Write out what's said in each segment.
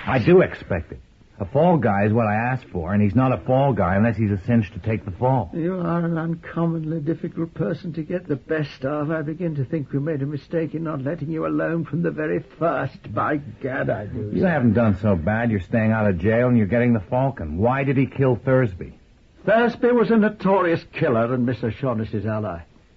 I do expect it. A fall guy is what I asked for, and he's not a fall guy unless he's a cinch to take the fall. You are an uncommonly difficult person to get the best of. I begin to think we made a mistake in not letting you alone from the very first. By Gad, I do. You haven't done so bad. You're staying out of jail and you're getting the Falcon. Why did he kill Thursby? Thursby was a notorious killer and Miss O'Shaughnessy's ally.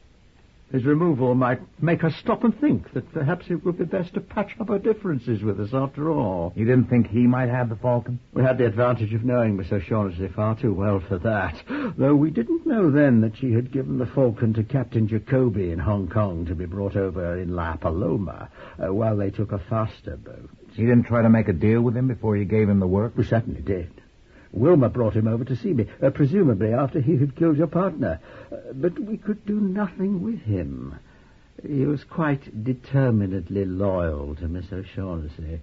His removal might make her stop and think that perhaps it would be best to patch up her differences with us after all. You didn't think he might have the Falcon? We had the advantage of knowing Miss O'Shaughnessy far too well for that, though we didn't know then that she had given the Falcon to Captain Jacoby in Hong Kong to be brought over in La Paloma while they took a faster boat. You didn't try to make a deal with him before you gave him the work? We certainly did. Wilma brought him over to see me, presumably after he had killed your partner. But we could do nothing with him. He was quite determinedly loyal to Miss O'Shaughnessy.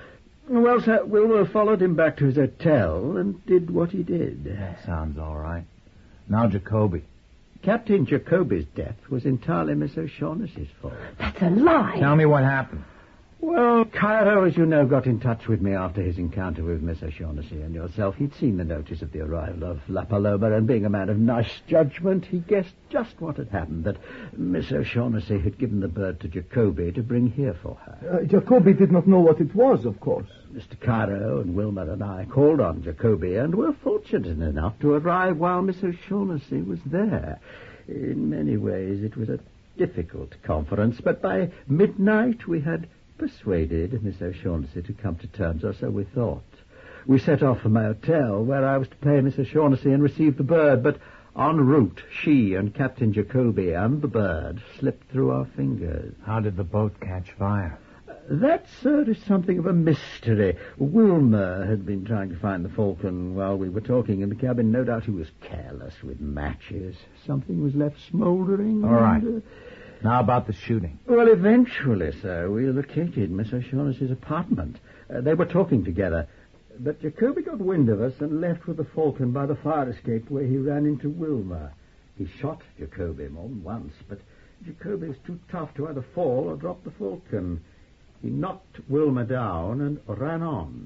Well, sir, Wilma followed him back to his hotel and did what he did. That sounds all right. Now Jacoby. Captain Jacoby's death was entirely Miss O'Shaughnessy's fault. That's a lie. Tell me what happened. Well, Cairo, as you know, got in touch with me after his encounter with Miss O'Shaughnessy and yourself. He'd seen the notice of the arrival of La Paloma, and being a man of nice judgment, he guessed just what had happened, that Miss O'Shaughnessy had given the bird to Jacoby to bring here for her. Jacoby did not know what it was, of course. Mr. Cairo and Wilma and I called on Jacoby and were fortunate enough to arrive while Miss O'Shaughnessy was there. In many ways, it was a difficult conference, but by midnight we had persuaded Miss O'Shaughnessy to come to terms, or so we thought. We set off from my hotel, where I was to pay Miss O'Shaughnessy and receive the bird, but en route, she and Captain Jacoby and the bird slipped through our fingers. How did the boat catch fire? That, sir, is something of a mystery. Wilma had been trying to find the Falcon while we were talking in the cabin. No doubt he was careless with matches. Something was left smouldering. All right. Now about the shooting. Well, eventually, sir, we located Miss O'Shaughnessy's apartment. They were talking together. But Jacoby got wind of us and left with the Falcon by the fire escape where he ran into Wilma. He shot Jacoby more than once, but Jacoby was too tough to either fall or drop the Falcon. He knocked Wilma down and ran on.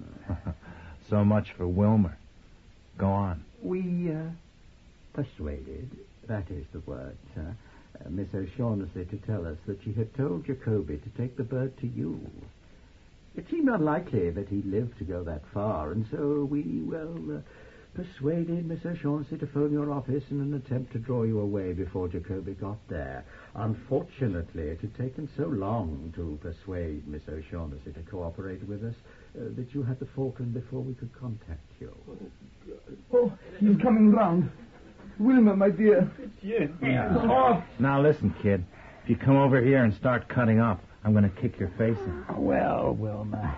So much for Wilmer. Go on. We persuaded, that is the word, sir, Miss O'Shaughnessy to tell us that she had told Jacoby to take the bird to you. It seemed unlikely that he'd live to go that far, and so we, persuaded Miss O'Shaughnessy to phone your office in an attempt to draw you away before Jacoby got there. Unfortunately, it had taken so long to persuade Miss O'Shaughnessy to cooperate with us that you had the Falcon before we could contact you. Oh, he's coming round. Wilma, my dear. Yeah. Now listen, kid. If you come over here and start cutting up, I'm going to kick your face in. Well, Wilma,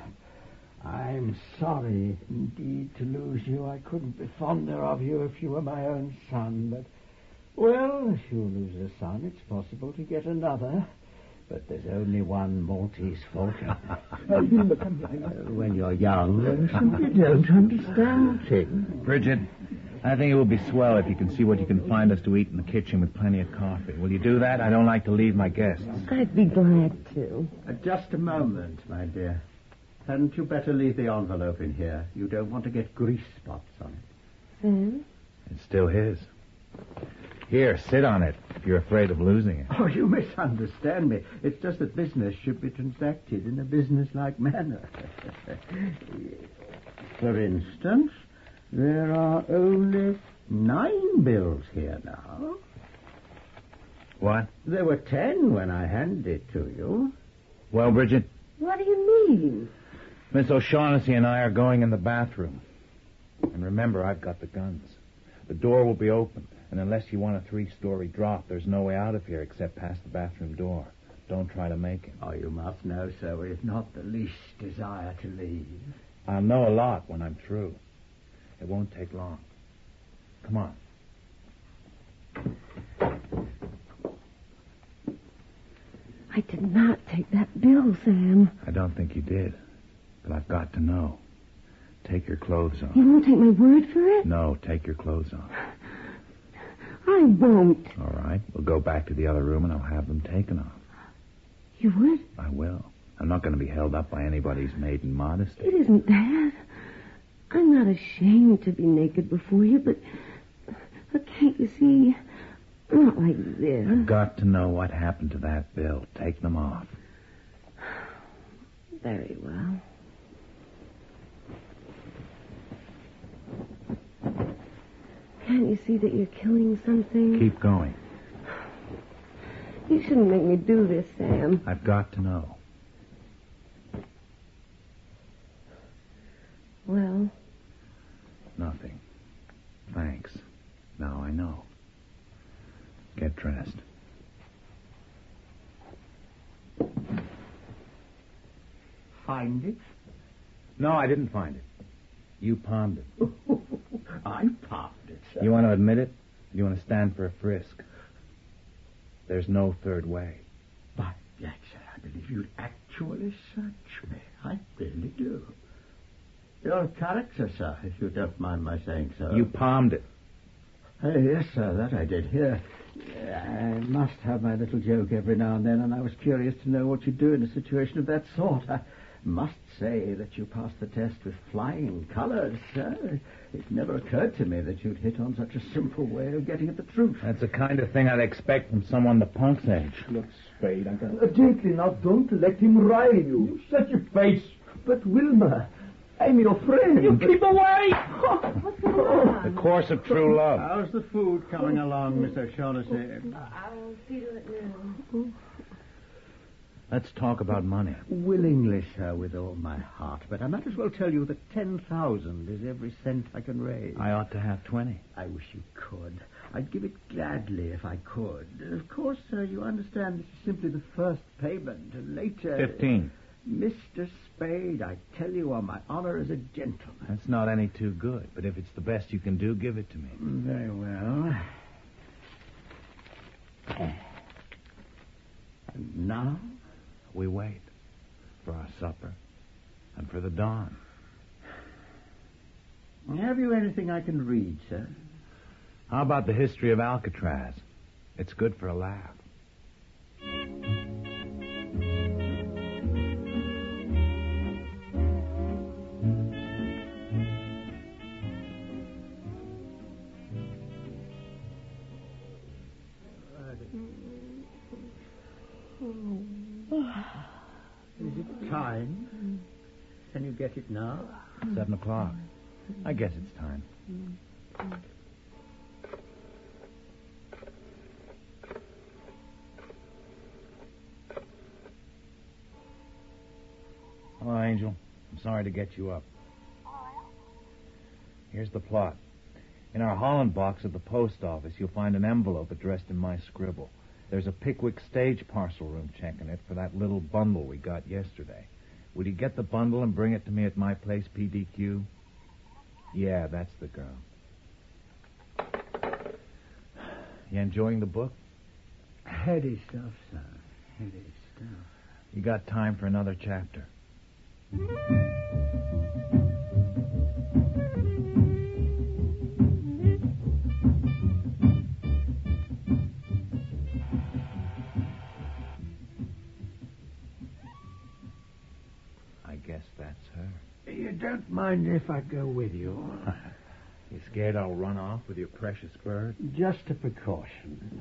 I'm sorry indeed to lose you. I couldn't be fonder of you if you were my own son, but, well, if you lose a son, it's possible to get another. But there's only one Maltese Falcon. Wilma, come here. When you're young, you simply don't understand things. Bridget, I think it will be swell if you can see what you can find us to eat in the kitchen with plenty of coffee. Will you do that? I don't like to leave my guests. I'd be glad to. Just a moment, my dear. Hadn't you better leave the envelope in here? You don't want to get grease spots on it. Sam? It's still his. Here, sit on it if you're afraid of losing it. Oh, you misunderstand me. It's just that business should be transacted in a business-like manner. For instance, there are only 9 bills here now. What? There were 10 when I handed it to you. Well, Bridget? What do you mean? Miss O'Shaughnessy and I are going in the bathroom. And remember, I've got the guns. The door will be open, and unless you want a 3-story drop, there's no way out of here except past the bathroom door. Don't try to make it. Oh, you must know, sir, we've not the least desire to leave. I'll know a lot when I'm through. It won't take long. Come on. I did not take that bill, Sam. I don't think you did, but I've got to know. Take your clothes off. You won't take my word for it? No, take your clothes off. I won't. All right, we'll go back to the other room and I'll have them taken off. You would? I will. I'm not going to be held up by anybody's maiden modesty. It isn't that. I'm not ashamed to be naked before you, but can't you see? Not like this. I've got to know what happened to that bill. Take them off. Very well. Can't you see that you're killing something? Keep going. You shouldn't make me do this, Sam. I've got to know. Well? Nothing. Thanks. Now I know. Get dressed. Find it? No, I didn't find it. You palmed it. I palmed it, sir. You want to admit it? You want to stand for a frisk? There's no third way. By that, sir, I believe you'd actually search me. I really do. You're a character, sir, if you don't mind my saying so. You palmed it. Yes, sir, that I did. Here, I must have my little joke every now and then, and I was curious to know what you'd do in a situation of that sort. I must say that you passed the test with flying colours, sir. It never occurred to me that you'd hit on such a simple way of getting at the truth. That's the kind of thing I'd expect from someone the punk's age. Look, Spade, gently now, don't let him rile you. Shut your face. But, Wilma, I'm your friend. You keep away! What's going on? The course of true love. How's the food coming along, Miss O'Shaughnessy? I'll see to it now. Let's talk about money. Willingly, sir, with all my heart. But I might as well tell you that 10,000 is every cent I can raise. I ought to have 20. I wish you could. I'd give it gladly if I could. Of course, sir, you understand this is simply the first payment, and later... 15. Mr. Spade, I tell you on my honor as a gentleman. That's not any too good, but if it's the best you can do, give it to me. Very well. And now? We wait for our supper and for the dawn. Have you anything I can read, sir? How about the history of Alcatraz? It's good for a laugh. Is it time? Can you get it now? 7 o'clock. I guess it's time. Hello, Angel. I'm sorry to get you up. Here's the plot. In our Holland box at the post office, you'll find an envelope addressed in my scribble. There's a Pickwick stage parcel room check in it for that little bundle we got yesterday. Will you get the bundle and bring it to me at my place, PDQ? Yeah, that's the girl. You enjoying the book? Heady stuff, sir. Heady stuff. You got time for another chapter? I guess that's her. You don't mind if I go with you? You scared I'll run off with your precious bird? Just a precaution.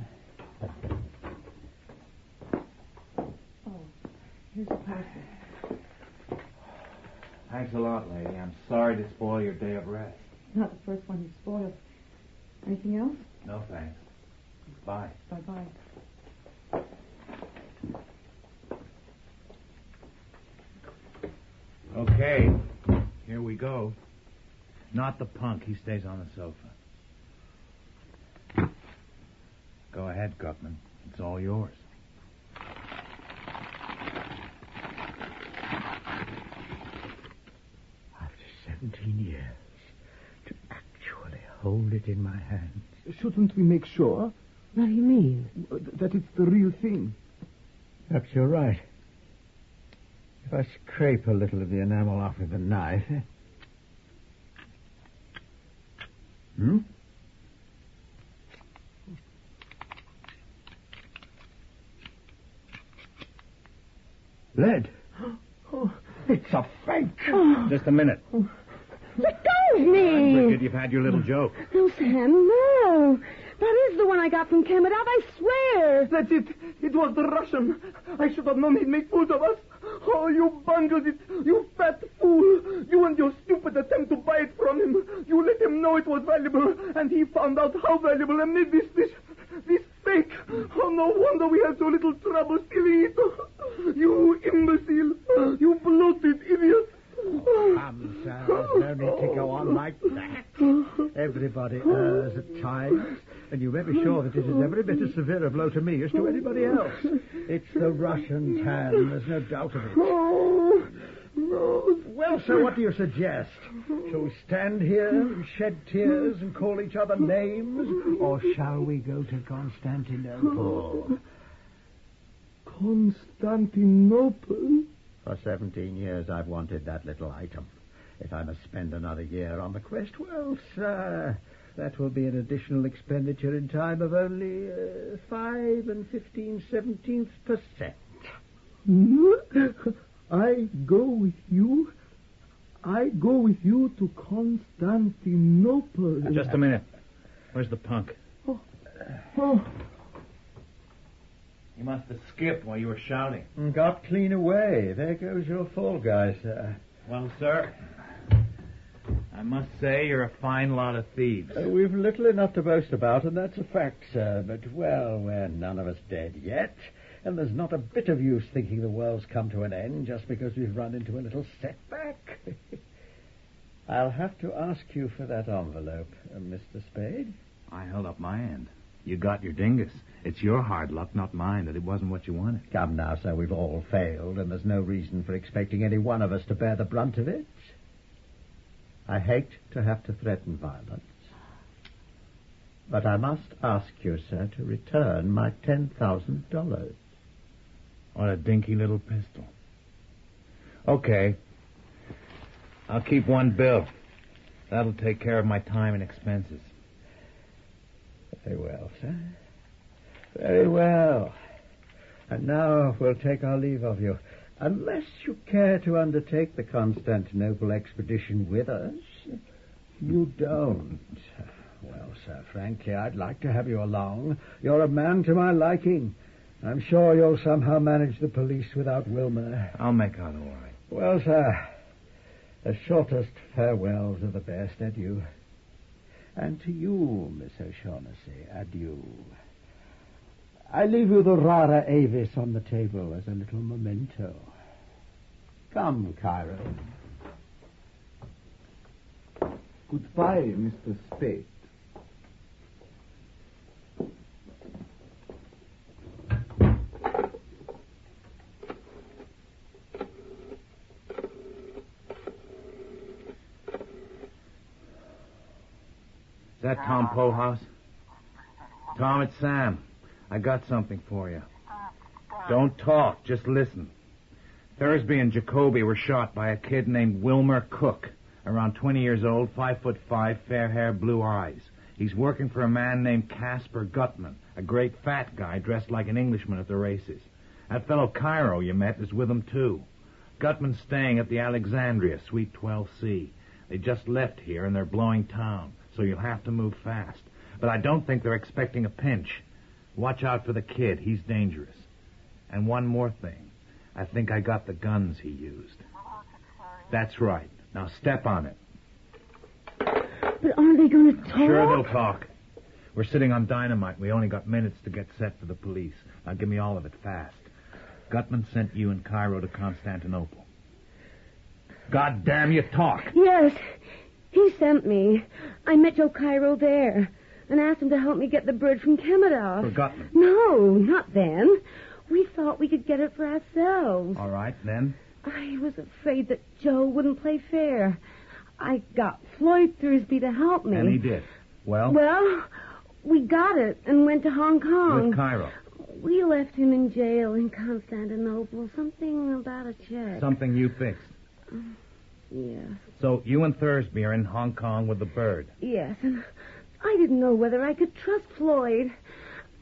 Here's a parcel. Thanks a lot, lady. I'm sorry to spoil your day of rest. Not the first one you spoiled. Anything else? No, thanks. Bye. Bye-bye. Okay, here we go. Not the punk. He stays on the sofa. Go ahead, Gutman. It's all yours. After 17 years, to actually hold it in my hands. Shouldn't we make sure What do you mean? that it's the real thing? Perhaps you're right. If I scrape a little of the enamel off with a knife... Hmm? Lead. Oh, it's a fake. Oh, Just a minute. let go of me. Bridget, you've had your little joke. No, Sam, no. That is the one I got from Kemet, I swear. That's it. It was the Russian. I should have known he'd make fools of us. Oh, you bungled it. You fat fool. You and your stupid attempt to buy it from him. You let him know it was valuable, and he found out how valuable and made this fake. Oh, no wonder we had so little trouble stealing it. You imbecile. You bloated idiot. Come, sir, there's no need to go on like that. Everybody errs at times, and you may be sure that it is every bit as severe a blow to me as to anybody else. It's the Russian's hand, there's no doubt of it. No. Well, sir, what do you suggest? Shall we stand here and shed tears and call each other names, or shall we go to Constantinople? Constantinople? For 17 years I've wanted that little item. If I must spend another year on the quest, well, sir, that will be an additional expenditure in time of only 5 15/17%. I go with you. I go with you to Constantinople. Just a minute. Where's the punk? Oh. You must have skipped while you were shouting. Got clean away. There goes your fall guy, sir. Well, sir, I must say you're a fine lot of thieves. We've little enough to boast about, and that's a fact, sir. But, well, we're none of us dead yet. And there's not a bit of use thinking the world's come to an end just because we've run into a little setback. I'll have to ask you for that envelope, Mr. Spade. I held up my end. You got your dingus. It's your hard luck, not mine, that it wasn't what you wanted. Come now, sir, we've all failed, and there's no reason for expecting any one of us to bear the brunt of it. I hate to have to threaten violence, but I must ask you, sir, to return my $10,000. What a dinky little pistol. Okay. I'll keep one bill. That'll take care of my time and expenses. Very well, sir. Very well. And now we'll take our leave of you. Unless you care to undertake the Constantinople expedition with us. You don't. Well, sir, frankly, I'd like to have you along. You're a man to my liking. I'm sure you'll somehow manage the police without Wilmer. I'll make out all right. Well, sir, the shortest farewells are the best. Adieu. And to you, Miss O'Shaughnessy, adieu. I leave you the rara avis on the table as a little memento. Come, Cairo. Goodbye, Mr. Spade. Is that Tom Pohouse? Tom, it's Sam. I got something for you. Don't talk, just listen. Thursby and Jacoby were shot by a kid named Wilmer Cook, around 20 years old, 5'5", fair hair, blue eyes. He's working for a man named Casper Gutman, a great fat guy dressed like an Englishman at the races. That fellow Cairo you met is with him, too. Gutman's staying at the Alexandria, Suite 12C. They just left here and they're blowing town, so you'll have to move fast. But I don't think they're expecting a pinch. Watch out for the kid. He's dangerous. And one more thing. I think I got the guns he used. That's right. Now step on it. But aren't they going to talk? Sure they'll talk. We're sitting on dynamite. We only got minutes to get set for the police. Now give me all of it fast. Gutman sent you and Cairo to Constantinople. God damn you, talk. Yes, he sent me. I met Joe Cairo there and asked him to help me get the bird from Kemet. For Gutman? No, not then. We thought we could get it for ourselves. All right, then? I was afraid that Joe wouldn't play fair. I got Floyd Thursby to help me. And he did. Well? Well, we got it and went to Hong Kong. With Cairo? We left him in jail in Constantinople. Something about a check. Something you fixed. Yes. So you and Thursby are in Hong Kong with the bird? Yes, and I didn't know whether I could trust Floyd.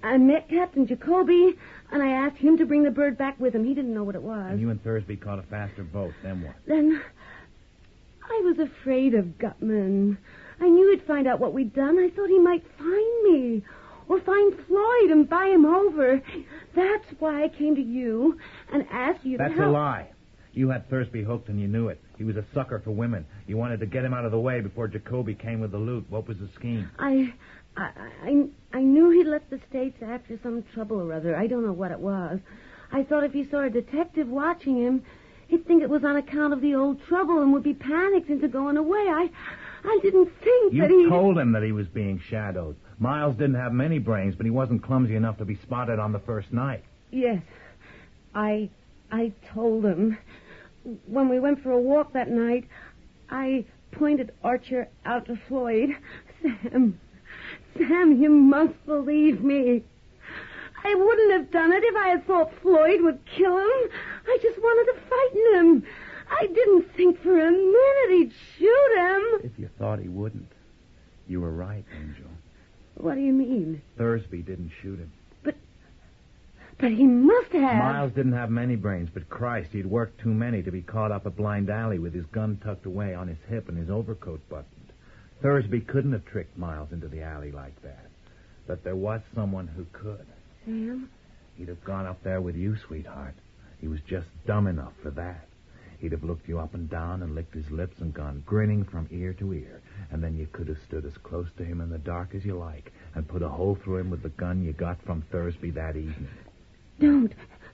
I met Captain Jacoby, and I asked him to bring the bird back with him. He didn't know what it was. And you and Thursby caught a faster boat. Then what? Then I was afraid of Gutman. I knew he'd find out what we'd done. I thought he might find me or find Floyd and buy him over. That's why I came to you and asked you to help. That's a lie. You had Thursby hooked and you knew it. He was a sucker for women. You wanted to get him out of the way before Jacoby came with the loot. What was the scheme? I knew he'd left the States after some trouble or other. I don't know what it was. I thought if he saw a detective watching him, he'd think it was on account of the old trouble and would be panicked into going away. I didn't think that he... You told him that he was being shadowed. Miles didn't have many brains, but he wasn't clumsy enough to be spotted on the first night. Yes. I told him. When we went for a walk that night, I pointed Archer out to Floyd. Sam, you must believe me. I wouldn't have done it if I had thought Floyd would kill him. I just wanted to frighten him. I didn't think for a minute he'd shoot him. If you thought he wouldn't, you were right, Angel. What do you mean? Thursby didn't shoot him. But he must have. Miles didn't have many brains, but Christ, he'd worked too many to be caught up a blind alley with his gun tucked away on his hip and his overcoat buttoned. Thursby couldn't have tricked Miles into the alley like that. But there was someone who could. Sam? He'd have gone up there with you, sweetheart. He was just dumb enough for that. He'd have looked you up and down and licked his lips and gone grinning from ear to ear. And then you could have stood as close to him in the dark as you like and put a hole through him with the gun you got from Thursby that evening. Don't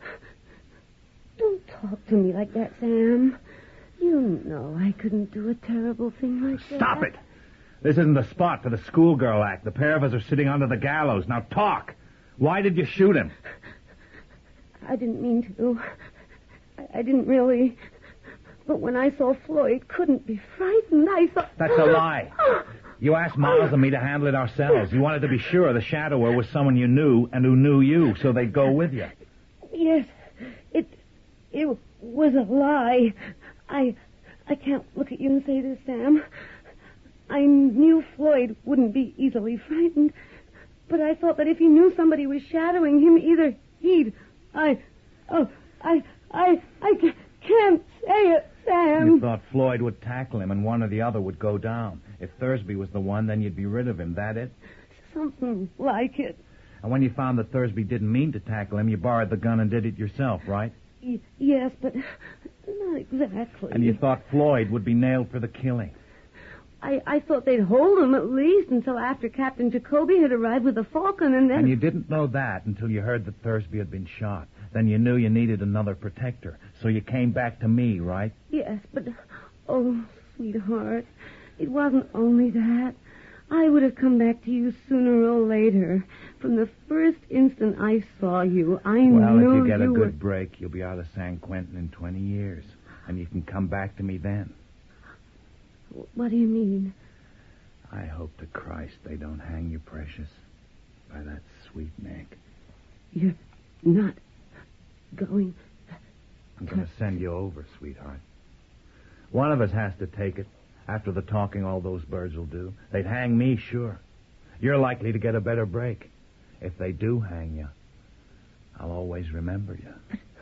talk to me like that, Sam. You know I couldn't do a terrible thing like that. Stop it! This isn't the spot for the schoolgirl act. The pair of us are sitting under the gallows. Now talk! Why did you shoot him? I didn't mean to. I didn't really. But when I saw Floyd couldn't be frightened, I thought... That's a lie. You asked Miles and me to handle it ourselves. You wanted to be sure the shadower was someone you knew and who knew you, so they'd go with you. Yes, it was a lie. I can't look at you and say this, Sam. I knew Floyd wouldn't be easily frightened, but I thought that if he knew somebody was shadowing him, either he'd... I can't say it, Sam. You thought Floyd would tackle him and one or the other would go down. If Thursby was the one, then you'd be rid of him. That it? Something like it. And when you found that Thursby didn't mean to tackle him, you borrowed the gun and did it yourself, right? Yes, but not exactly. And you thought Floyd would be nailed for the killing. I thought they'd hold him at least until after Captain Jacoby had arrived with the Falcon, and then... And you didn't know that until you heard that Thursby had been shot. Then you knew you needed another protector. So you came back to me, right? Yes, but... Oh, sweetheart, it wasn't only that. I would have come back to you sooner or later. From the first instant I saw you, I knew you Well, if you get a good break, you'll be out of San Quentin in 20 years. And you can come back to me then. What do you mean? I hope to Christ they don't hang you, precious, by that sweet neck. You're not going... I'm going to send you over, sweetheart. One of us has to take it. After the talking all those birds will do. They'd hang me, sure. You're likely to get a better break. If they do hang you, I'll always remember you.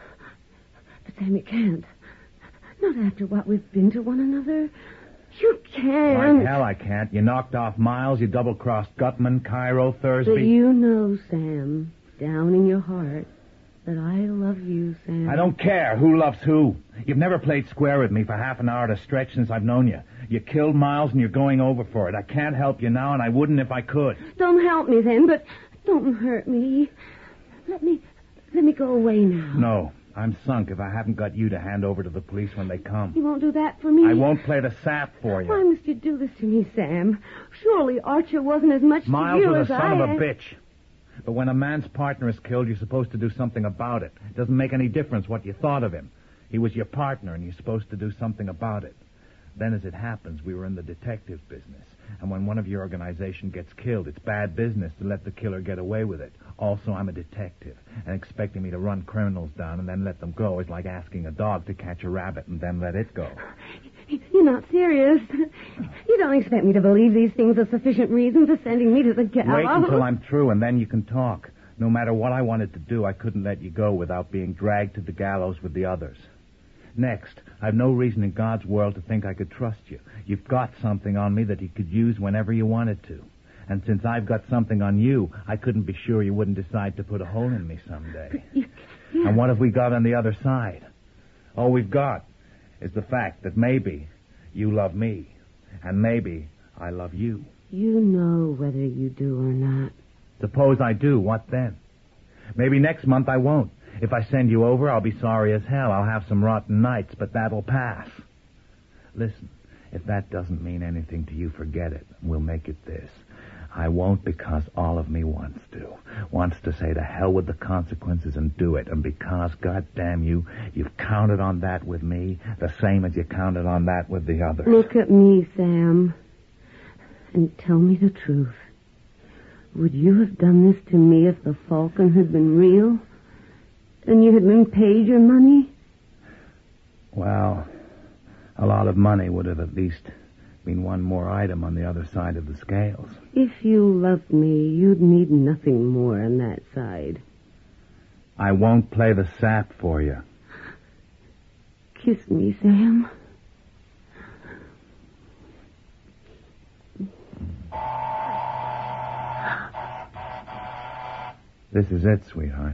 But Sam, you can't. Not after what we've been to one another. You can't. Like hell I can't. You knocked off Miles, you double-crossed Gutman, Cairo, Thursby. But you know, Sam, down in your heart, that I love you, Sam. I don't care who loves who. You've never played square with me for half an hour at a stretch since I've known you. You killed Miles and you're going over for it. I can't help you now, and I wouldn't if I could. Don't help me then, but don't hurt me. Let me go away now. No, I'm sunk if I haven't got you to hand over to the police when they come. You won't do that for me? I won't play the sap for you. Why must you do this to me, Sam? Surely Archer wasn't as much Miles to you was as a son I of a am. bitch. But when a man's partner is killed, you're supposed to do something about it. It doesn't make any difference what you thought of him. He was your partner, and you're supposed to do something about it. Then, as it happens, we were in the detective business. And when one of your organization gets killed, it's bad business to let the killer get away with it. Also, I'm a detective, and expecting me to run criminals down and then let them go is like asking a dog to catch a rabbit and then let it go. You're not serious. You don't expect me to believe these things are sufficient reason for sending me to the gallows. Wait until I'm through, and then you can talk. No matter what I wanted to do, I couldn't let you go without being dragged to the gallows with the others. Next, I've no reason in God's world to think I could trust you. You've got something on me that you could use whenever you wanted to. And since I've got something on you, I couldn't be sure you wouldn't decide to put a hole in me someday. And what have we got on the other side? All we've got is the fact that maybe you love me, and maybe I love you. You know whether you do or not. Suppose I do, what then? Maybe next month I won't. If I send you over, I'll be sorry as hell. I'll have some rotten nights, but that'll pass. Listen, if that doesn't mean anything to you, forget it. We'll make it this. I won't because all of me wants to. Wants to say to hell with the consequences and do it. And because, goddamn you, you've counted on that with me, the same as you counted on that with the others. Look at me, Sam, and tell me the truth. Would you have done this to me if the Falcon had been real? And you had been paid your money? Well, a lot of money would have at least been one more item on the other side of the scales. If you loved me, you'd need nothing more on that side. I won't play the sap for you. Kiss me, Sam. This is it, sweetheart.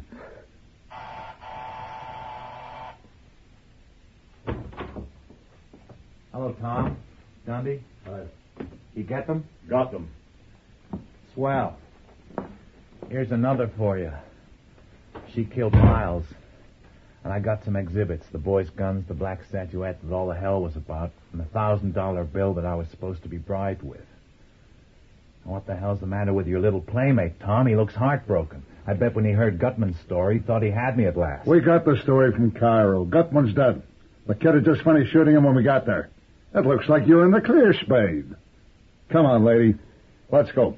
Hello, Tom. Dundee? Hi. You get them? Got them. Swell. Here's another for you. She killed Miles. And I got some exhibits. The boy's guns, the black statuette that all the hell was about, and the $1,000 bill that I was supposed to be bribed with. What the hell's the matter with your little playmate, Tom? He looks heartbroken. I bet when he heard Gutman's story, he thought he had me at last. We got the story from Cairo. Gutman's dead. The kid had just finished shooting him when we got there. It looks like you're in the clear, Spade. Come on, lady. Let's go.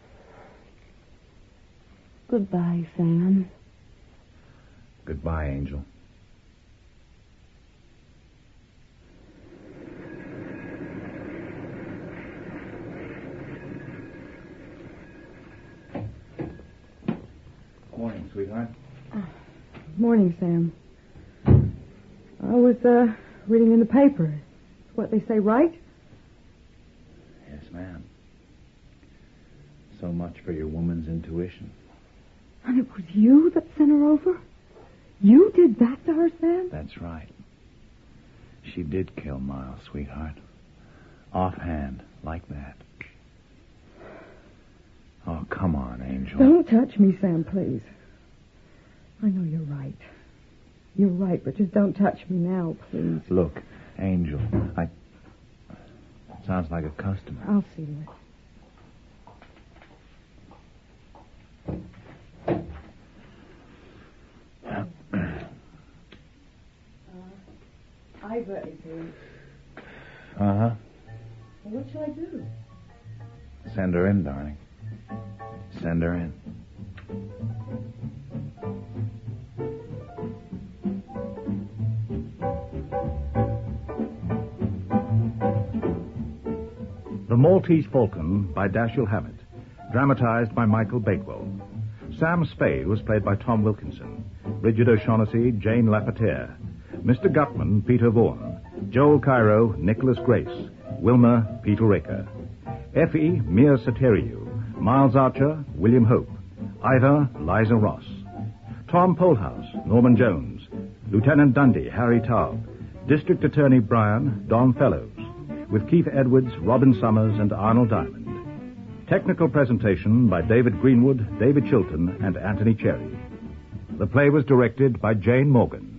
Goodbye, Sam. Goodbye, Angel. Morning, sweetheart. Morning, Sam. I was, reading in the paper. Is what they say right? Yes, ma'am. So much for your woman's intuition. And it was you that sent her over? You did that to her, Sam? That's right. She did kill Miles, sweetheart. Offhand, like that. Oh, come on, Angel. Don't touch me, Sam, please. I know you're right. You're right, but just don't touch me now, please. Look, Angel, sounds like a customer. I'll see you. I've ready for you. Uh-huh. Well, what shall I do? Send her in, darling. Send her in. The Maltese Falcon by Dashiell Hammett, dramatized by Michael Bakewell. Sam Spade was played by Tom Wilkinson, Bridget O'Shaughnessy, Jane Lafayette, Mr. Gutman, Peter Vaughan, Joel Cairo, Nicholas Grace, Wilma, Peter Raker, Effie, Mia Soteriou, Miles Archer, William Hope, Ida, Liza Ross, Tom Polhouse, Norman Jones, Lieutenant Dundee, Harry Taub, District Attorney Bryan, Don Fellows, with Keith Edwards, Robin Summers, and Arnold Diamond. Technical presentation by David Greenwood, David Chilton, and Anthony Cherry. The play was directed by Jane Morgan.